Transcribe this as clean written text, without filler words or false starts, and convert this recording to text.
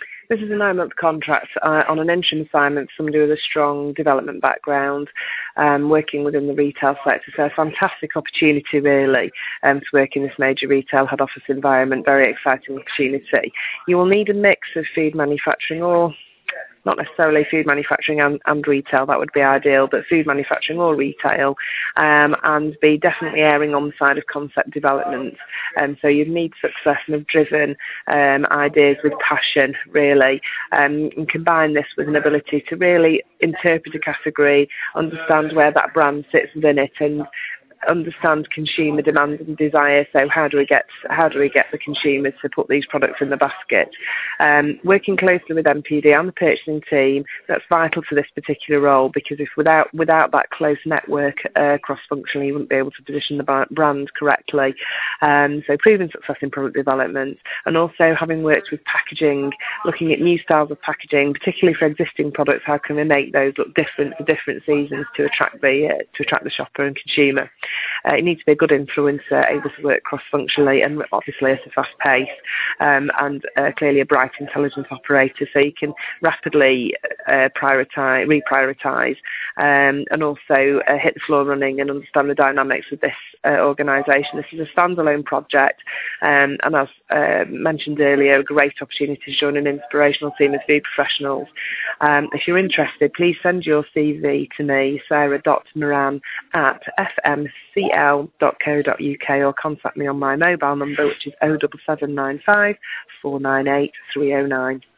This is a 9-month contract on an interim assignment, somebody with a strong development background, working within the retail sector. So a fantastic opportunity, really, to work in this major retail head office environment. Very exciting opportunity. You will need a mix of food manufacturing or not necessarily food manufacturing and retail, that would be ideal, but food manufacturing or retail, and be definitely erring on the side of concept development. So you'd need success and have driven ideas with passion, really, and combine this with an ability to really interpret a category, understand where that brand sits within it, and understand consumer demand and desire. So how do we get the consumers to put these products in the basket? Working closely with MPD and the purchasing team, that's vital to this particular role, because if without that close network cross-functionally, you wouldn't be able to position the brand correctly. So proven success in product development, and also having worked with packaging, looking at new styles of packaging, particularly for existing products. How can we make those look different for different seasons to attract the shopper and consumer? You need to be a good influencer, able to work cross-functionally and obviously at a fast pace, and clearly a bright, intelligent operator, so you can rapidly reprioritise, and also hit the floor running and understand the dynamics of this organisation. This is a standalone project, and as mentioned earlier, a great opportunity to join an inspirational team of food professionals. If you're interested, please send your CV to me, sarah.moran@fmcl.co.uk, or contact me on my mobile number, which is 07795 498 309.